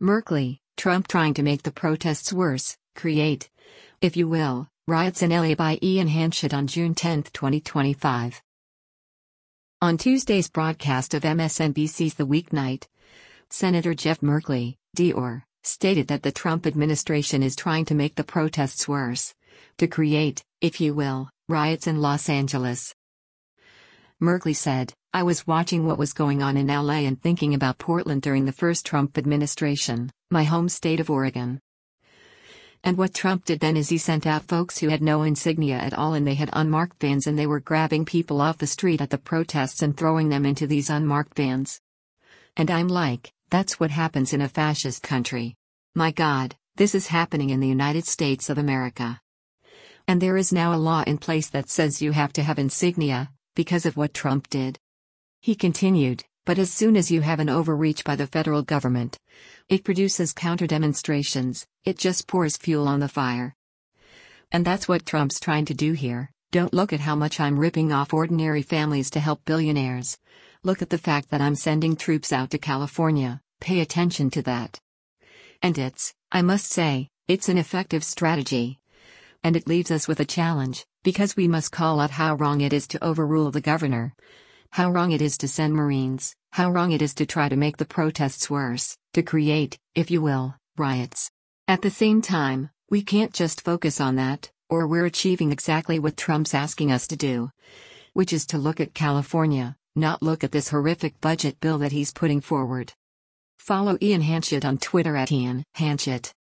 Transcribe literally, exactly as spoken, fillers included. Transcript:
Merkley, Trump trying to make the protests worse, create, if you will, riots in L A by Ian Hanchett on June tenth, twenty twenty-five. On Tuesday's broadcast of M S N B C's The Weeknight, Senator Jeff Merkley, D R, stated that the Trump administration is trying to make the protests worse, to create, if you will, riots in Los Angeles. Merkley said, "I was watching what was going on in L A and thinking about Portland during the first Trump administration, my home state of Oregon. And what Trump did then is he sent out folks who had no insignia at all and they had unmarked vans and they were grabbing people off the street at the protests and throwing them into these unmarked vans. And I'm like, that's what happens in a fascist country. My God, this is happening in the United States of America. And there is now a law in place that says you have to have insignia, because of what Trump did." He continued, "But as soon as you have an overreach by the federal government, it produces counter-demonstrations, it just pours fuel on the fire. And that's what Trump's trying to do here. Don't look at how much I'm ripping off ordinary families to help billionaires. Look at the fact that I'm sending troops out to California, pay attention to that. And it's, I must say, it's an effective strategy. And it leaves us with a challenge, because we must call out how wrong it is to overrule the governor. How wrong it is to send Marines, how wrong it is to try to make the protests worse, to create, if you will, riots. At the same time, we can't just focus on that, or we're achieving exactly what Trump's asking us to do. Which is to look at California, not look at this horrific budget bill that he's putting forward." Follow Ian Hanchett on Twitter at Ian Hanchett.